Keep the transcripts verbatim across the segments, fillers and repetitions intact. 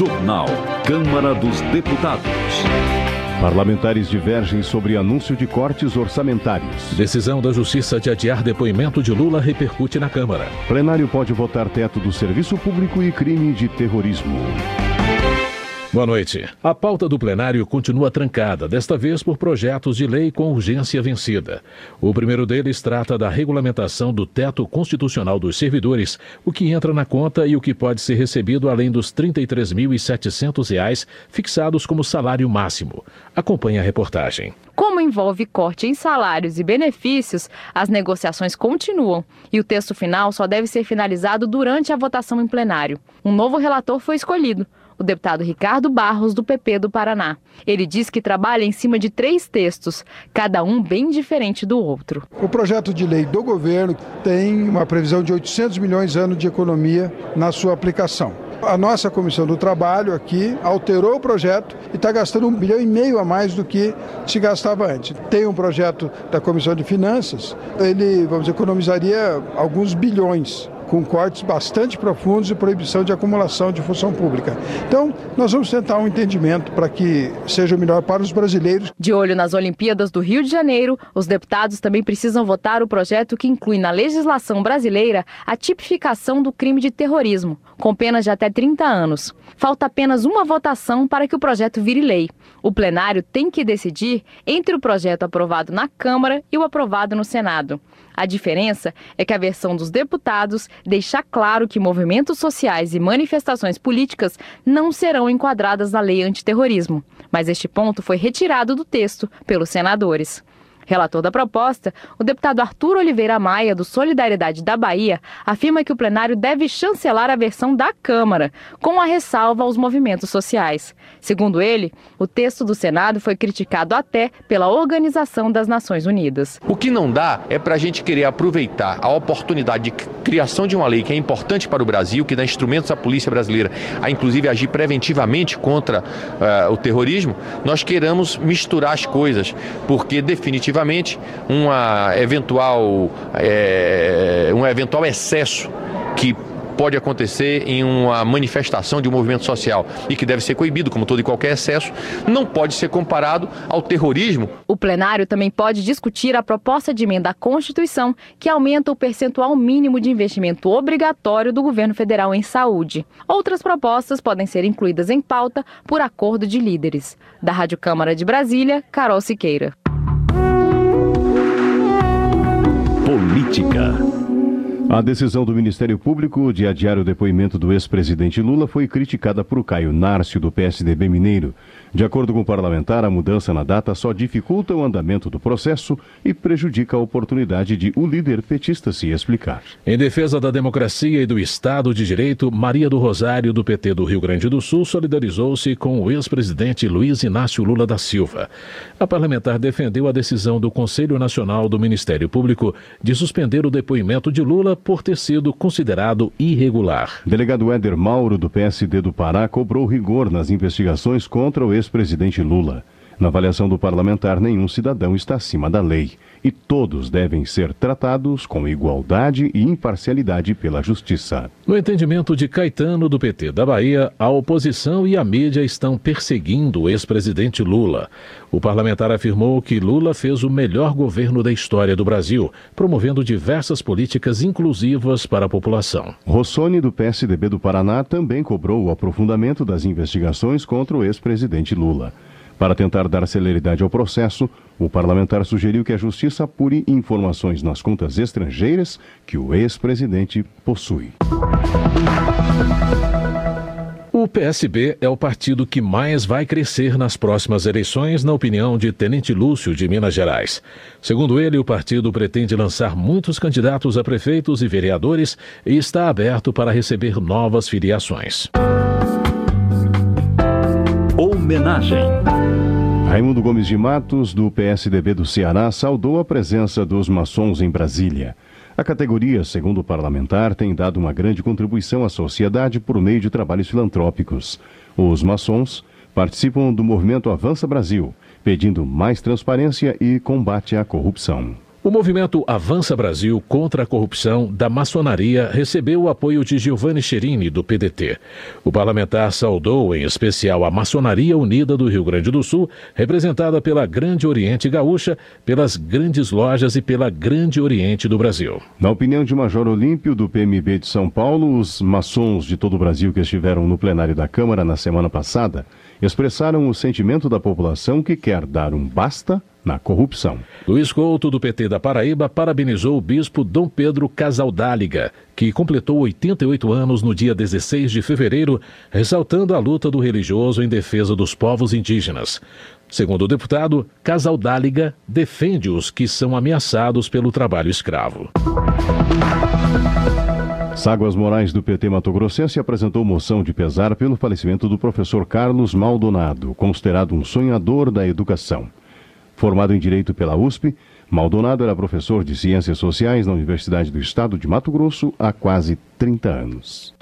Jornal Câmara dos Deputados. Parlamentares divergem sobre anúncio de cortes orçamentários. Decisão da Justiça de adiar depoimento de Lula repercute na Câmara. Plenário pode votar teto do serviço público e crime de terrorismo. Boa noite. A pauta do plenário continua trancada, desta vez por projetos de lei com urgência vencida. O primeiro deles trata da regulamentação do teto constitucional dos servidores, o que entra na conta e o que pode ser recebido além dos trinta e três mil e setecentos reais fixados como salário máximo. Acompanhe a reportagem. Como envolve corte em salários e benefícios, as negociações continuam e o texto final só deve ser finalizado durante a votação em plenário. Um novo relator foi escolhido, o deputado Ricardo Barros, do P P do Paraná. Ele diz que trabalha em cima de três textos, cada um bem diferente do outro. O projeto de lei do governo tem uma previsão de oitocentos milhões ano de economia na sua aplicação. A nossa Comissão do Trabalho aqui alterou o projeto e está gastando um bilhão e meio a mais do que se gastava antes. Tem um projeto da Comissão de Finanças, ele, vamos dizer, economizaria alguns bilhões, com cortes bastante profundos e proibição de acumulação de função pública. Então, nós vamos tentar um entendimento para que seja o melhor para os brasileiros. De olho nas Olimpíadas do Rio de Janeiro, os deputados também precisam votar o projeto que inclui na legislação brasileira a tipificação do crime de terrorismo, com penas de até trinta anos. Falta apenas uma votação para que o projeto vire lei. O plenário tem que decidir entre o projeto aprovado na Câmara e o aprovado no Senado. A diferença é que a versão dos deputados deixa claro que movimentos sociais e manifestações políticas não serão enquadradas na lei antiterrorismo, mas este ponto foi retirado do texto pelos senadores. Relator da proposta, o deputado Arthur Oliveira Maia, do Solidariedade da Bahia, afirma que o plenário deve chancelar a versão da Câmara, com a ressalva aos movimentos sociais. Segundo ele, o texto do Senado foi criticado até pela Organização das Nações Unidas. O que não dá é para a gente querer aproveitar a oportunidade de criação de uma lei que é importante para o Brasil, que dá instrumentos à polícia brasileira a inclusive agir preventivamente contra uh, o terrorismo, nós queiramos misturar as coisas, porque definitivamente uma eventual, é, um eventual excesso que pode acontecer em uma manifestação de um movimento social e que deve ser coibido, como todo e qualquer excesso, não pode ser comparado ao terrorismo. O plenário também pode discutir a proposta de emenda à Constituição que aumenta o percentual mínimo de investimento obrigatório do governo federal em saúde. Outras propostas podem ser incluídas em pauta por acordo de líderes. Da Rádio Câmara de Brasília, Carol Siqueira. Política. A decisão do Ministério Público de adiar o depoimento do ex-presidente Lula foi criticada por Caio Nárcio, do P S D B mineiro. De acordo com o parlamentar, a mudança na data só dificulta o andamento do processo e prejudica a oportunidade de o líder petista se explicar. Em defesa da democracia e do Estado de Direito, Maria do Rosário, do P T do Rio Grande do Sul, solidarizou-se com o ex-presidente Luiz Inácio Lula da Silva. A parlamentar defendeu a decisão do Conselho Nacional do Ministério Público de suspender o depoimento de Lula por ter sido considerado irregular. Delegado Éder Mauro, do P S D do Pará, cobrou rigor nas investigações contra o ex-presidente Lula. Na avaliação do parlamentar, nenhum cidadão está acima da lei e todos devem ser tratados com igualdade e imparcialidade pela justiça. No entendimento de Caetano, do P T da Bahia, a oposição e a mídia estão perseguindo o ex-presidente Lula. O parlamentar afirmou que Lula fez o melhor governo da história do Brasil, promovendo diversas políticas inclusivas para a população. Rossoni, do P S D B do Paraná, também cobrou o aprofundamento das investigações contra o ex-presidente Lula. Para tentar dar celeridade ao processo, o parlamentar sugeriu que a Justiça apure informações nas contas estrangeiras que o ex-presidente possui. O P S B é o partido que mais vai crescer nas próximas eleições, na opinião de Tenente Lúcio, de Minas Gerais. Segundo ele, o partido pretende lançar muitos candidatos a prefeitos e vereadores e está aberto para receber novas filiações. Homenagem. Raimundo Gomes de Matos, do P S D B do Ceará, saudou a presença dos maçons em Brasília. A categoria, segundo o parlamentar, tem dado uma grande contribuição à sociedade por meio de trabalhos filantrópicos. Os maçons participam do movimento Avança Brasil, pedindo mais transparência e combate à corrupção. O movimento Avança Brasil contra a corrupção da maçonaria recebeu o apoio de Giovanni Cherini, do P D T. O parlamentar saudou, em especial, a Maçonaria Unida do Rio Grande do Sul, representada pela Grande Oriente Gaúcha, pelas grandes lojas e pela Grande Oriente do Brasil. Na opinião de Major Olímpio, do P M B de São Paulo, os maçons de todo o Brasil que estiveram no plenário da Câmara na semana passada expressaram o sentimento da população que quer dar um basta na corrupção. Luiz Couto, do P T da Paraíba, parabenizou o bispo Dom Pedro Casaldáliga, que completou oitenta e oito anos no dia dezesseis de fevereiro, ressaltando a luta do religioso em defesa dos povos indígenas. Segundo o deputado, Casaldáliga defende os que são ameaçados pelo trabalho escravo. Ságuas Moraes, do P T Mato-Grossense, apresentou moção de pesar pelo falecimento do professor Carlos Maldonado, considerado um sonhador da educação. Formado em Direito pela U S P, Maldonado era professor de Ciências Sociais na Universidade do Estado de Mato Grosso há quase trinta anos.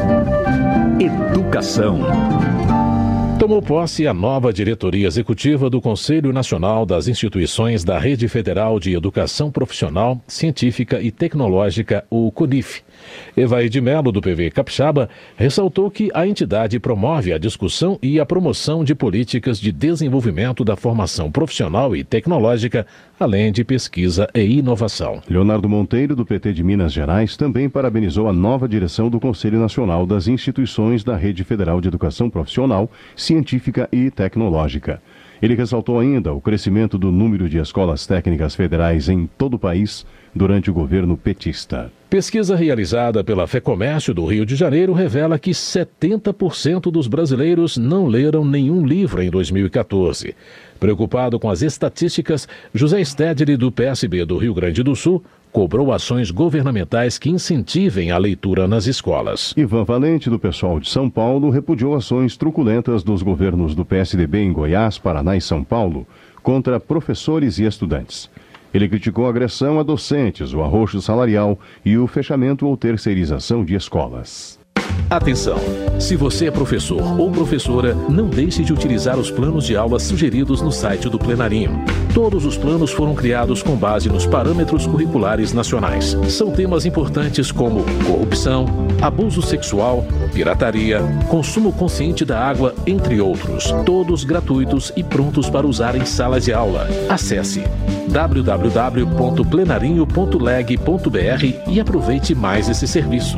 Educação. Tomou posse a nova diretoria executiva do Conselho Nacional das Instituições da Rede Federal de Educação Profissional, Científica e Tecnológica, o CONIF. Evaí de Mello, do P V Capixaba, ressaltou que a entidade promove a discussão e a promoção de políticas de desenvolvimento da formação profissional e tecnológica, além de pesquisa e inovação. Leonardo Monteiro, do P T de Minas Gerais, também parabenizou a nova direção do Conselho Nacional das Instituições da Rede Federal de Educação Profissional, Científica e Tecnológica. Ele ressaltou ainda o crescimento do número de escolas técnicas federais em todo o país durante o governo petista. Pesquisa realizada pela FEComércio do Rio de Janeiro revela que setenta por cento dos brasileiros não leram nenhum livro em dois mil e quatorze. Preocupado com as estatísticas, José Stedley, do P S B do Rio Grande do Sul, cobrou ações governamentais que incentivem a leitura nas escolas. Ivan Valente, do PSOL de São Paulo, repudiou ações truculentas dos governos do P S D B em Goiás, Paraná e São Paulo contra professores e estudantes. Ele criticou a agressão a docentes, o arroxo salarial e o fechamento ou terceirização de escolas. Atenção! Se você é professor ou professora, não deixe de utilizar os planos de aula sugeridos no site do Plenarinho. Todos os planos foram criados com base nos parâmetros curriculares nacionais. São temas importantes como corrupção, abuso sexual, pirataria, consumo consciente da água, entre outros. Todos gratuitos e prontos para usar em salas de aula. Acesse w w w ponto plenarinho ponto leg ponto b r e aproveite mais esse serviço.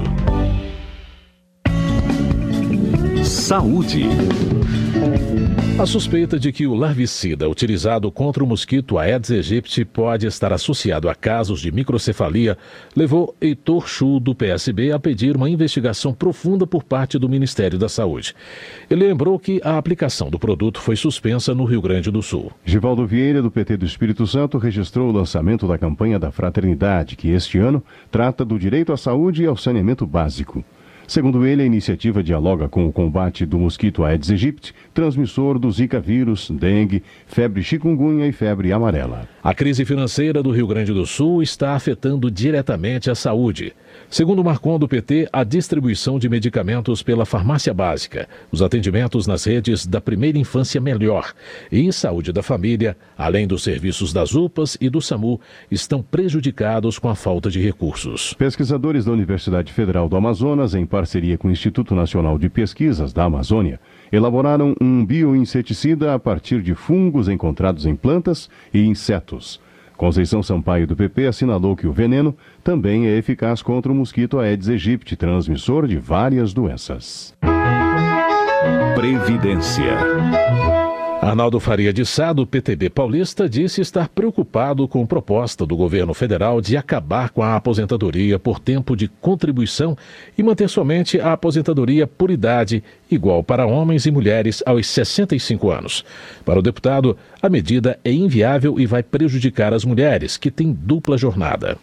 Saúde. A suspeita de que o larvicida utilizado contra o mosquito Aedes aegypti pode estar associado a casos de microcefalia levou Heitor Chu, do P S B, a pedir uma investigação profunda por parte do Ministério da Saúde. Ele lembrou que a aplicação do produto foi suspensa no Rio Grande do Sul. Givaldo Vieira, do P T do Espírito Santo, registrou o lançamento da campanha da Fraternidade, que este ano trata do direito à saúde e ao saneamento básico. Segundo ele, a iniciativa dialoga com o combate do mosquito Aedes aegypti, transmissor do Zika vírus, dengue, febre chikungunya e febre amarela. A crise financeira do Rio Grande do Sul está afetando diretamente a saúde. Segundo Marcon, do P T, a distribuição de medicamentos pela farmácia básica, os atendimentos nas redes da primeira infância melhor e saúde da família, além dos serviços das U P As e do SAMU, estão prejudicados com a falta de recursos. Pesquisadores da Universidade Federal do Amazonas, em parceria com o Instituto Nacional de Pesquisas da Amazônia, elaboraram um bioinseticida a partir de fungos encontrados em plantas e insetos. Conceição Sampaio, do P P, assinalou que o veneno também é eficaz contra o mosquito Aedes aegypti, transmissor de várias doenças. Previdência. Arnaldo Faria de Sá, do P T B paulista, disse estar preocupado com a proposta do governo federal de acabar com a aposentadoria por tempo de contribuição e manter somente a aposentadoria por idade, igual para homens e mulheres aos sessenta e cinco anos. Para o deputado, a medida é inviável e vai prejudicar as mulheres, que têm dupla jornada.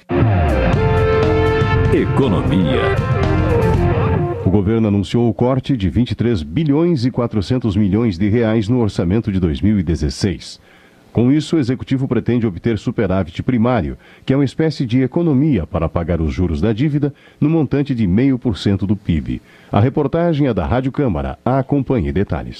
Economia. O governo anunciou o corte de vinte e três bilhões e quatrocentos milhões de reais no orçamento de dois mil e dezesseis. Com isso, o executivo pretende obter superávit primário, que é uma espécie de economia para pagar os juros da dívida, no montante de zero vírgula cinco por cento do P I B. A reportagem é da Rádio Câmara. Acompanhe detalhes.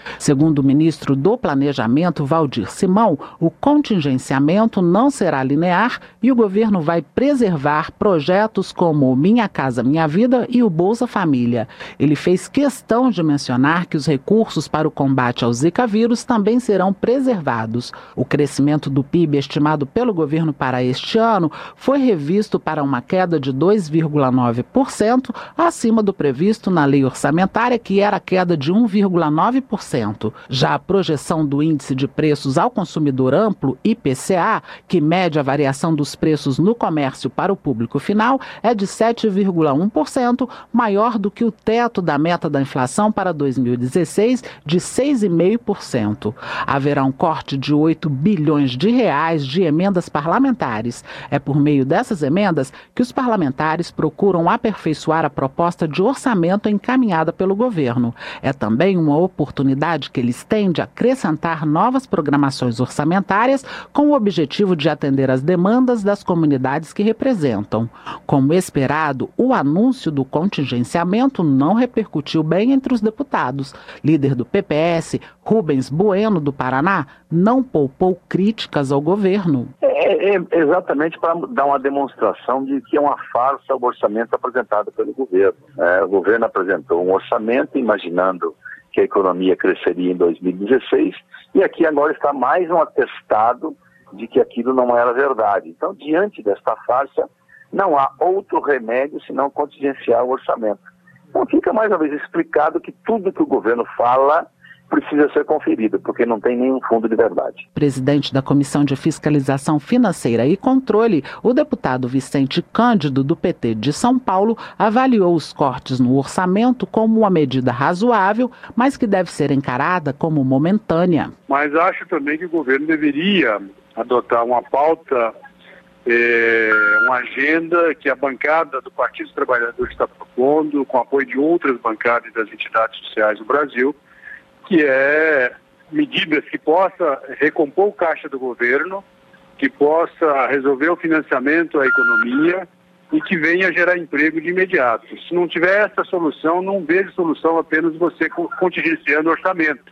Segundo o ministro do Planejamento, Valdir Simão, o contingenciamento não será linear e o governo vai preservar projetos como o Minha Casa Minha Vida e o Bolsa Família. Ele fez questão de mencionar que os recursos para o combate ao Zika vírus também serão preservados. O crescimento do P I B estimado pelo governo para este ano foi revisto para uma queda de dois vírgula nove por cento, acima do previsto na lei orçamentária, que era a queda de um vírgula nove por cento. Já a projeção do Índice de Preços ao Consumidor Amplo, I P C A, que mede a variação dos preços no comércio para o público final, é de sete vírgula um por cento, maior do que o teto da meta da inflação para dois mil e dezesseis, de seis vírgula cinco por cento. Haverá um corte de oito bilhões de reais de emendas parlamentares. É por meio dessas emendas que os parlamentares procuram aperfeiçoar a proposta de orçamento encaminhada pelo governo. É também uma oportunidade que eles têm de acrescentar novas programações orçamentárias com o objetivo de atender às demandas das comunidades que representam. Como esperado, o anúncio do contingenciamento não repercutiu bem entre os deputados. Líder do P P S, Rubens Bueno, do Paraná, não poupou críticas ao governo. É, é exatamente para dar uma demonstração de que é uma farsa o orçamento apresentado pelo governo. É, o governo apresentou um orçamento imaginando que a economia cresceria em dois mil e dezesseis e aqui agora está mais um atestado de que aquilo não era verdade. Então, diante desta farsa, não há outro remédio senão contingenciar o orçamento. Então fica mais uma vez explicado que tudo que o governo fala precisa ser conferido, porque não tem nenhum fundo de verdade. Presidente da Comissão de Fiscalização Financeira e Controle, o deputado Vicente Cândido, do P T de São Paulo, avaliou os cortes no orçamento como uma medida razoável, mas que deve ser encarada como momentânea. Mas acho também que o governo deveria adotar uma pauta, é, uma agenda que a bancada do Partido dos Trabalhadores está propondo, com apoio de outras bancadas das entidades sociais do Brasil, que é medidas que possa recompor o caixa do governo, que possa resolver o financiamento à economia e que venha gerar emprego de imediato. Se não tiver essa solução, não vejo solução apenas você contingenciando o orçamento.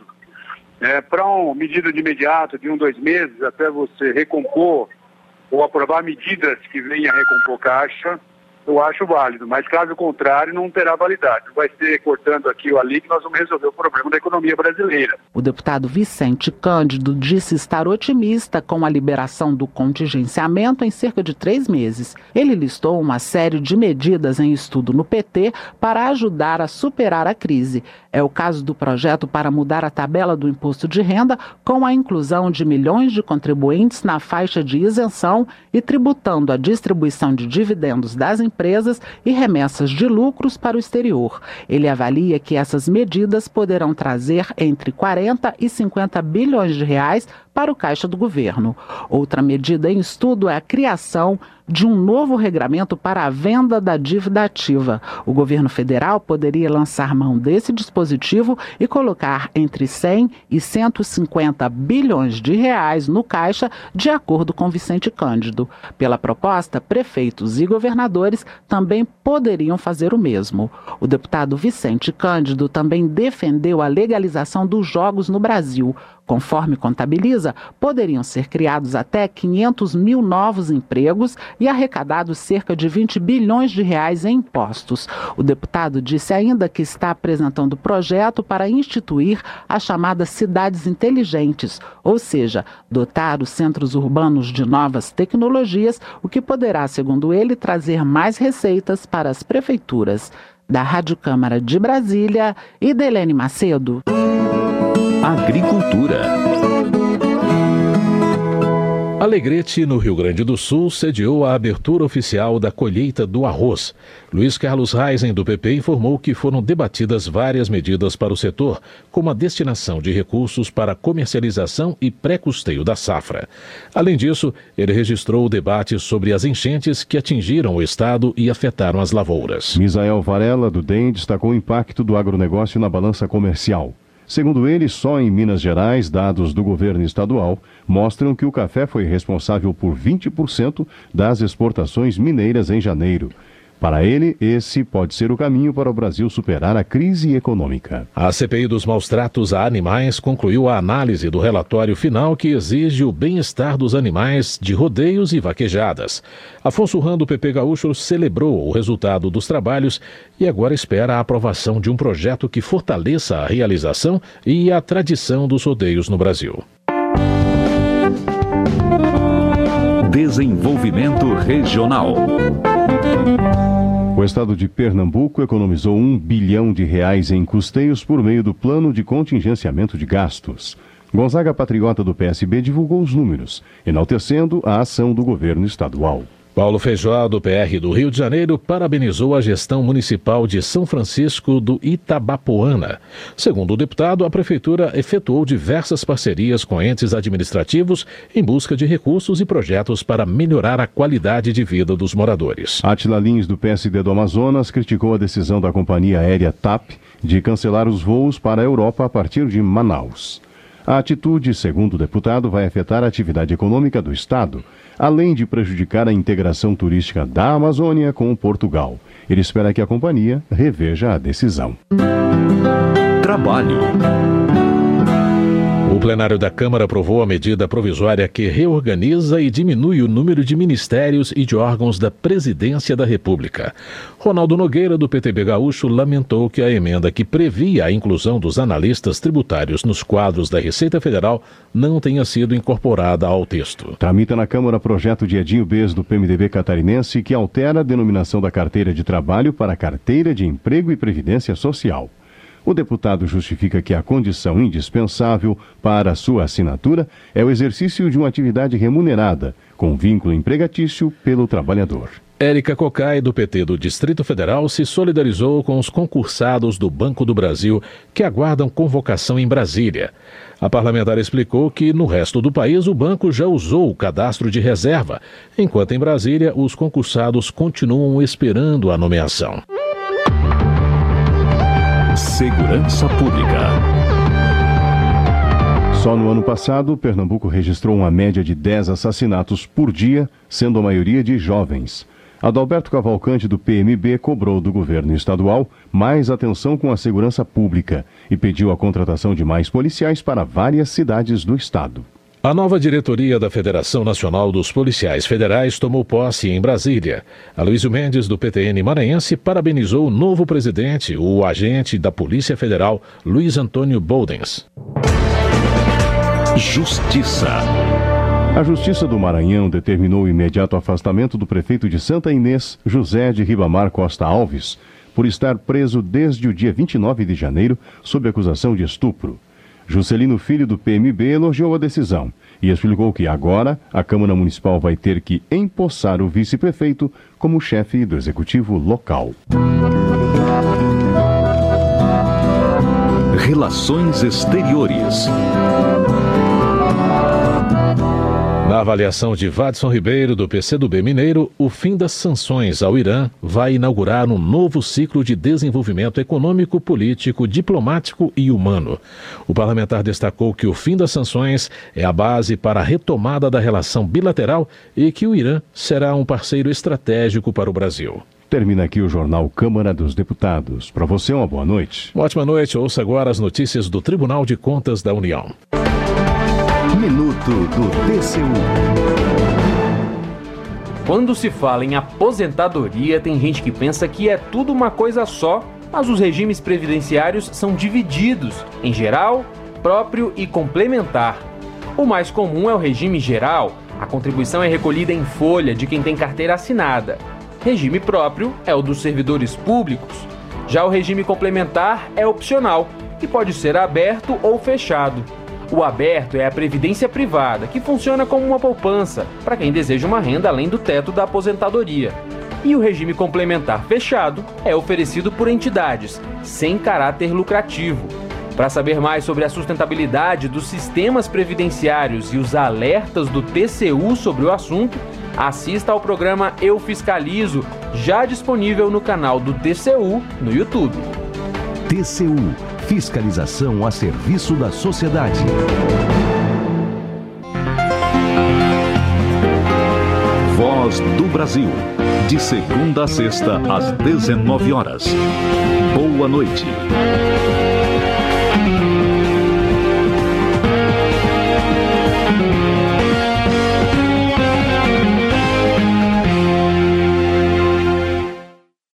É, para uma medida de imediato, de um, dois meses, até você recompor ou aprovar medidas que venham a recompor caixa, eu acho válido, mas caso contrário não terá validade. Não vai ser cortando aqui ou ali que nós vamos resolver o problema da economia brasileira. O deputado Vicente Cândido disse estar otimista com a liberação do contingenciamento em cerca de três meses. Ele listou uma série de medidas em estudo no P T para ajudar a superar a crise. É o caso do projeto para mudar a tabela do imposto de renda com a inclusão de milhões de contribuintes na faixa de isenção e tributando a distribuição de dividendos das empresas empresas e remessas de lucros para o exterior. Ele avalia que essas medidas poderão trazer entre quarenta e cinquenta bilhões de reais para o caixa do governo. Outra medida em estudo é a criação de um novo regramento para a venda da dívida ativa. O governo federal poderia lançar mão desse dispositivo e colocar entre cem e cento e cinquenta bilhões de reais no caixa, de acordo com Vicente Cândido. Pela proposta, prefeitos e governadores também poderiam fazer o mesmo. O deputado Vicente Cândido também defendeu a legalização dos jogos no Brasil. Conforme contabiliza, poderiam ser criados até quinhentos mil novos empregos e arrecadados cerca de vinte bilhões de reais em impostos. O deputado disse ainda que está apresentando projeto para instituir as chamadas cidades inteligentes, ou seja, dotar os centros urbanos de novas tecnologias, o que poderá, segundo ele, trazer mais receitas para as prefeituras. Da Rádio Câmara de Brasília, Idelene Macedo. Agricultura. Alegrete, no Rio Grande do Sul, sediou a abertura oficial da colheita do arroz. Luiz Carlos Reisen, do P P, informou que foram debatidas várias medidas para o setor, como a destinação de recursos para comercialização e pré-custeio da safra. Além disso, ele registrou o debate sobre as enchentes que atingiram o estado e afetaram as lavouras. Misael Varela, do D E M, destacou o impacto do agronegócio na balança comercial. Segundo ele, só em Minas Gerais, dados do governo estadual mostram que o café foi responsável por vinte por cento das exportações mineiras em janeiro. Para ele, esse pode ser o caminho para o Brasil superar a crise econômica. A C P I dos maus-tratos a animais concluiu a análise do relatório final que exige o bem-estar dos animais de rodeios e vaquejadas. Afonso Ram, do P P Gaúcho, celebrou o resultado dos trabalhos e agora espera a aprovação de um projeto que fortaleça a realização e a tradição dos rodeios no Brasil. Desenvolvimento regional. O estado de Pernambuco economizou um bilhão de reais em custeios por meio do plano de contingenciamento de gastos. Gonzaga Patriota, do P S B, divulgou os números, enaltecendo a ação do governo estadual. Paulo Feijó, do P R do Rio de Janeiro, parabenizou a gestão municipal de São Francisco do Itabapoana. Segundo o deputado, a prefeitura efetuou diversas parcerias com entes administrativos em busca de recursos e projetos para melhorar a qualidade de vida dos moradores. Átila Lins, do P S D do Amazonas, criticou a decisão da companhia aérea TAP de cancelar os voos para a Europa a partir de Manaus. A atitude, segundo o deputado, vai afetar a atividade econômica do estado, além de prejudicar a integração turística da Amazônia com Portugal. Ele espera que a companhia reveja a decisão. Trabalho. O plenário da Câmara aprovou a medida provisória que reorganiza e diminui o número de ministérios e de órgãos da Presidência da República. Ronaldo Nogueira, do P T B Gaúcho, lamentou que a emenda que previa a inclusão dos analistas tributários nos quadros da Receita Federal não tenha sido incorporada ao texto. Tramita na Câmara projeto de Edinho Bez, do P M D B catarinense, que altera a denominação da carteira de trabalho para carteira de emprego e previdência social. O deputado justifica que a condição indispensável para sua assinatura é o exercício de uma atividade remunerada, com vínculo empregatício pelo trabalhador. Érica Cocai, do P T do Distrito Federal, se solidarizou com os concursados do Banco do Brasil que aguardam convocação em Brasília. A parlamentar explicou que, no resto do país, o banco já usou o cadastro de reserva, enquanto em Brasília os concursados continuam esperando a nomeação. Segurança Pública. Só no ano passado, Pernambuco registrou uma média de dez assassinatos por dia, sendo a maioria de jovens. Adalberto Cavalcante, do P M B, cobrou do governo estadual mais atenção com a segurança pública e pediu a contratação de mais policiais para várias cidades do estado. A nova diretoria da Federação Nacional dos Policiais Federais tomou posse em Brasília. Aloysio Mendes, do P T N maranhense, parabenizou o novo presidente, o agente da Polícia Federal, Luiz Antônio Boldens. Justiça. A Justiça do Maranhão determinou o imediato afastamento do prefeito de Santa Inês, José de Ribamar Costa Alves, por estar preso desde o dia vinte e nove de janeiro sob acusação de estupro. Juscelino Filho, do P M B, elogiou a decisão e explicou que agora a Câmara Municipal vai ter que empossar o vice-prefeito como chefe do executivo local. Relações Exteriores. Na avaliação de Vadson Ribeiro, do P C do B Mineiro, o fim das sanções ao Irã vai inaugurar um novo ciclo de desenvolvimento econômico, político, diplomático e humano. O parlamentar destacou que o fim das sanções é a base para a retomada da relação bilateral e que o Irã será um parceiro estratégico para o Brasil. Termina aqui o Jornal Câmara dos Deputados. Para você, uma boa noite. Uma ótima noite. Ouça agora as notícias do Tribunal de Contas da União. Minuto do T C U. Quando se fala em aposentadoria, tem gente que pensa que é tudo uma coisa só, mas os regimes previdenciários são divididos em geral, próprio e complementar. O mais comum é o regime geral. A contribuição é recolhida em folha de quem tem carteira assinada. Regime próprio é o dos servidores públicos. Já o regime complementar é opcional e pode ser aberto ou fechado. O aberto é a previdência privada, que funciona como uma poupança para quem deseja uma renda além do teto da aposentadoria. E o regime complementar fechado é oferecido por entidades, sem caráter lucrativo. Para saber mais sobre a sustentabilidade dos sistemas previdenciários e os alertas do T C U sobre o assunto, assista ao programa Eu Fiscalizo, já disponível no canal do T C U no YouTube. T C U, fiscalização a serviço da sociedade. Voz do Brasil. De segunda a sexta, às dezenove horas. Boa noite.